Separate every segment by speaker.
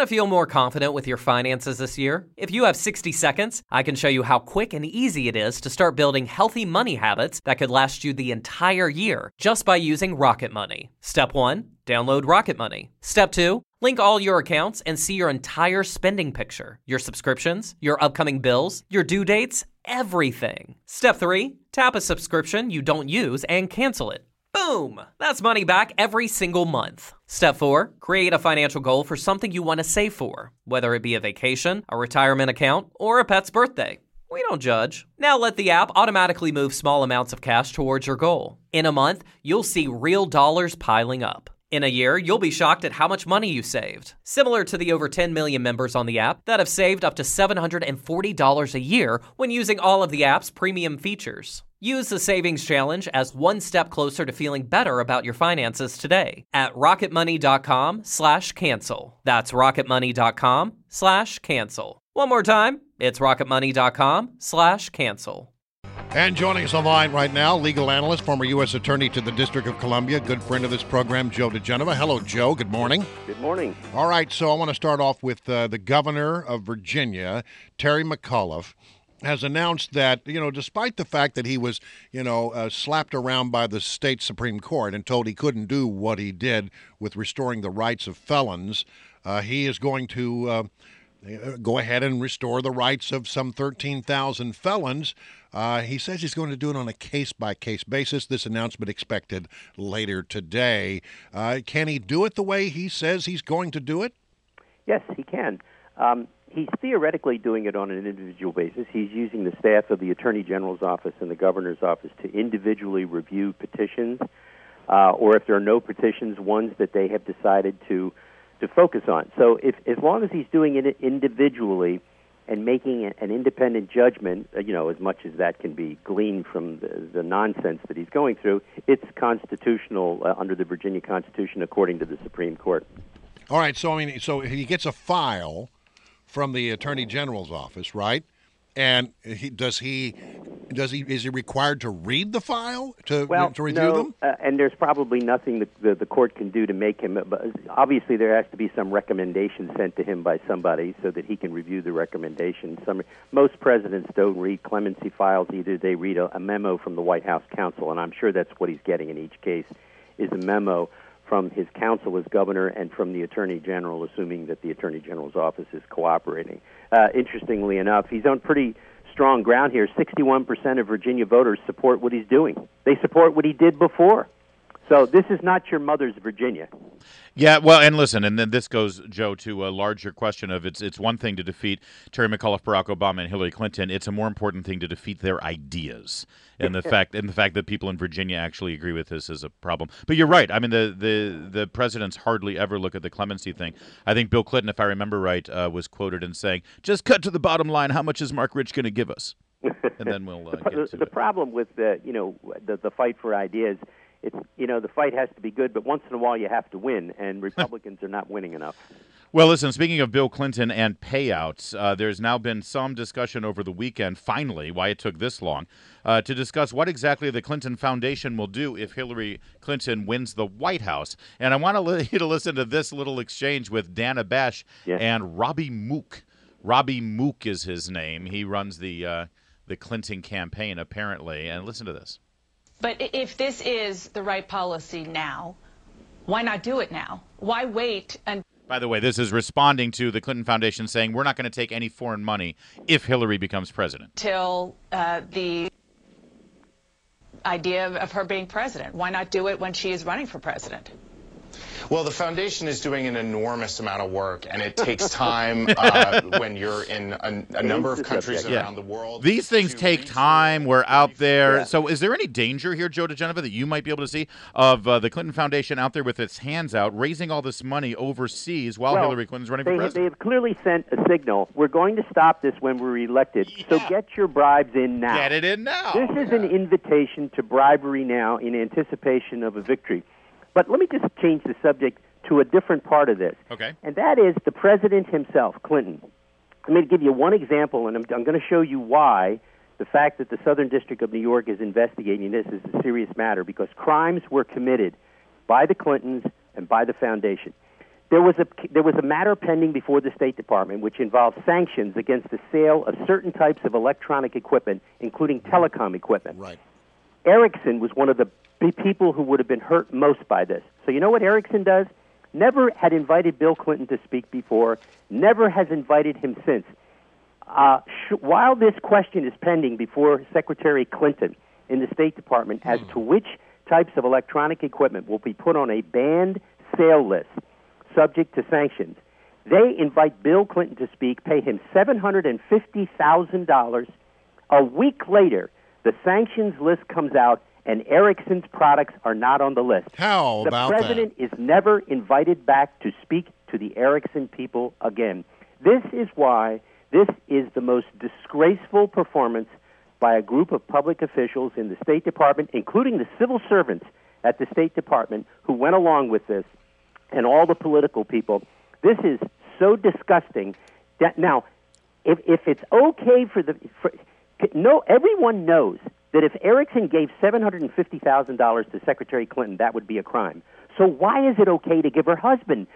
Speaker 1: Want to feel more confident with your finances this year? If you have 60 seconds, I can show you how quick and easy it is to start building healthy money habits that could last you the entire year just by using Rocket Money. Step 1, download Rocket Money. Step 2, link all your accounts and see your entire spending picture, your subscriptions, your upcoming bills, your due dates, everything. Step 3, tap a subscription you don't use and cancel it. Boom! That's money back every single month. Step 4, create a financial goal for something you want to save for, whether it be a vacation, a retirement account, or a pet's birthday. We don't judge. Now let the app automatically move small amounts of cash towards your goal. In a month, you'll see real dollars piling up. In a year, you'll be shocked at how much money you saved. Similar to the over 10 million members on the app that have saved up to $740 a year when using all of the app's premium features. Use the Savings Challenge as one step closer to feeling better about your finances today at rocketmoney.com/cancel. That's rocketmoney.com/cancel. One more time, it's rocketmoney.com/cancel.
Speaker 2: And joining us online right now, legal analyst, former U.S. Attorney to the District of Columbia, good friend of this program, Joe diGenova. Hello, Joe. Good morning.
Speaker 3: Good morning.
Speaker 2: All right, so I want to start off with the governor of Virginia, Terry McAuliffe, has announced that, despite the fact that he was, slapped around by the state Supreme Court and told he couldn't do what he did with restoring the rights of felons, he is going to go ahead and restore the rights of some 13,000 felons. He says he's going to do it on a case-by-case basis. This announcement expected later today. Can he do it the way he says he's going to do it?
Speaker 3: Yes, he can. He's theoretically doing it on an individual basis. He's using the staff of the Attorney General's office and the Governor's office to individually review petitions, or if there are no petitions, ones that they have decided to focus on. So as long as he's doing it individually and making an independent judgment, as much as that can be gleaned from the nonsense that he's going through, it's constitutional under the Virginia Constitution according to the Supreme Court.
Speaker 2: All right, so he gets a file from the Attorney General's office, right? And is he required to read the file to review them?
Speaker 3: And there's probably nothing the court can do to make him. But obviously, there has to be some recommendation sent to him by somebody so that he can review the recommendation. Most presidents don't read clemency files either. They read a memo from the White House counsel, and I'm sure that's what he's getting in each case is a memo from his counsel as governor and from the Attorney General, assuming that the Attorney General's office is cooperating. Interestingly enough, he's on pretty strong ground here. 61% of Virginia voters support what he's doing. They support what he did before. So this is not your mother's Virginia.
Speaker 4: Yeah, well, and listen, and then this goes, Joe, to a larger question of it's one thing to defeat Terry McAuliffe, Barack Obama, and Hillary Clinton. It's a more important thing to defeat their ideas, and the fact that people in Virginia actually agree with this is a problem. But you're right. I mean, the presidents hardly ever look at the clemency thing. I think Bill Clinton, if I remember right, was quoted in saying, "Just cut to the bottom line. How much is Mark Rich going to give us?" And then we'll get to
Speaker 3: the problem with the fight for ideas. It's, the fight has to be good, but once in a while you have to win, and Republicans are not winning enough.
Speaker 4: Well, listen, speaking of Bill Clinton and payouts, there's now been some discussion over the weekend, finally, why it took this long, to discuss what exactly the Clinton Foundation will do if Hillary Clinton wins the White House. And I want you to listen to this little exchange with Dana Bash and Robbie Mook. Robbie Mook is his name. He runs the Clinton campaign, apparently. And listen to this.
Speaker 5: But if this is the right policy now, why not do it now? Why wait?
Speaker 4: By the way, this is responding to the Clinton Foundation saying we're not going to take any foreign money if Hillary becomes president.
Speaker 5: Till the idea of her being president. Why not do it when she is running for president?
Speaker 6: Well, the foundation is doing an enormous amount of work, and it takes time when you're in a number of countries around the world.
Speaker 4: These things take time. We're out there. Yeah. So is there any danger here, Joe diGenova, that you might be able to see of the Clinton Foundation out there with its hands out, raising all this money overseas while Hillary Clinton's running for president?
Speaker 3: They have clearly sent a signal. We're going to stop this when we're elected, so get your bribes in now.
Speaker 4: Get it in now.
Speaker 3: This is an invitation to bribery now in anticipation of a victory. But let me just change the subject to a different part of this.
Speaker 4: Okay.
Speaker 3: And that is the president himself, Clinton. I'm going to give you one example, and I'm going to show you why the fact that the Southern District of New York is investigating this is a serious matter, because crimes were committed by the Clintons and by the foundation. There was a matter pending before the State Department which involved sanctions against the sale of certain types of electronic equipment, including telecom equipment.
Speaker 2: Right.
Speaker 3: Ericsson was one of the people who would have been hurt most by this. So you know what Ericsson does? Never had invited Bill Clinton to speak before, never has invited him since. While this question is pending before Secretary Clinton in the State Department as to which types of electronic equipment will be put on a banned sale list subject to sanctions, they invite Bill Clinton to speak, pay him $750,000. A week later, the sanctions list comes out, and Ericsson's products are not on the list.
Speaker 2: How about that?
Speaker 3: The president is never invited back to speak to the Ericsson people again. This is why this is the most disgraceful performance by a group of public officials in the State Department, including the civil servants at the State Department who went along with this, and all the political people. This is so disgusting that now, if it's okay everyone knows that if Ericsson gave $750,000 to Secretary Clinton, that would be a crime. So why is it okay to give her husband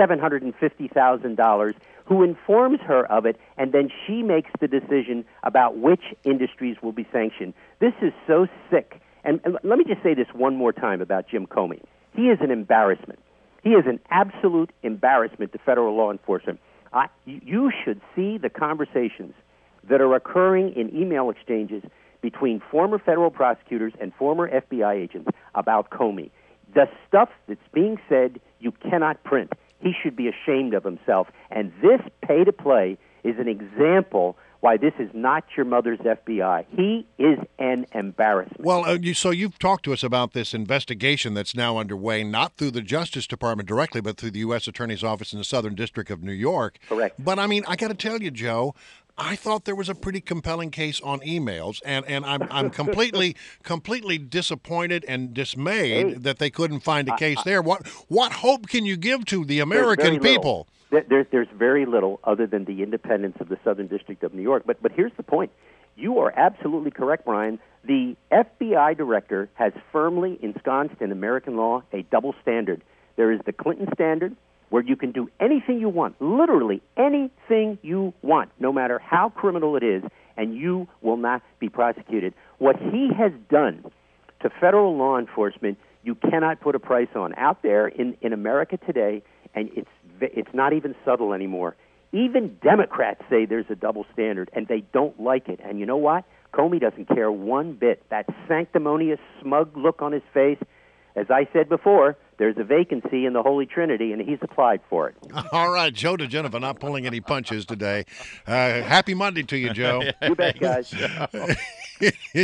Speaker 3: $750,000, who informs her of it, and then she makes the decision about which industries will be sanctioned? This is so sick. And let me just say this one more time about Jim Comey. He is an embarrassment. He is an absolute embarrassment to federal law enforcement. You should see the conversations that are occurring in email exchanges between former federal prosecutors and former FBI agents about Comey. The stuff that's being said, you cannot print. He should be ashamed of himself. And this pay-to-play is an example why this is not your mother's FBI. He is an embarrassment.
Speaker 2: Well, so you've talked to us about this investigation that's now underway, not through the Justice Department directly, but through the U.S. Attorney's Office in the Southern District of New York.
Speaker 3: Correct.
Speaker 2: But, I mean, I got to tell you, Joe, I thought there was a pretty compelling case on emails, and I'm completely disappointed and dismayed that they couldn't find a case there. What hope can you give to the American people?
Speaker 3: There's very little other than the independence of the Southern District of New York. But here's the point. You are absolutely correct, Brian. The FBI director has firmly ensconced in American law a double standard. There is the Clinton standard, where you can do anything you want, literally anything you want, no matter how criminal it is, and you will not be prosecuted. What he has done to federal law enforcement, you cannot put a price on. Out there in America today, and it's not even subtle anymore. Even Democrats say there's a double standard, and they don't like it. And you know what? Comey doesn't care one bit. That sanctimonious, smug look on his face, as I said before, there's a vacancy in the Holy Trinity, and he's applied for it.
Speaker 2: All right, Joe DeGenova not pulling any punches today. Happy Monday to you, Joe.
Speaker 3: You bet, guys.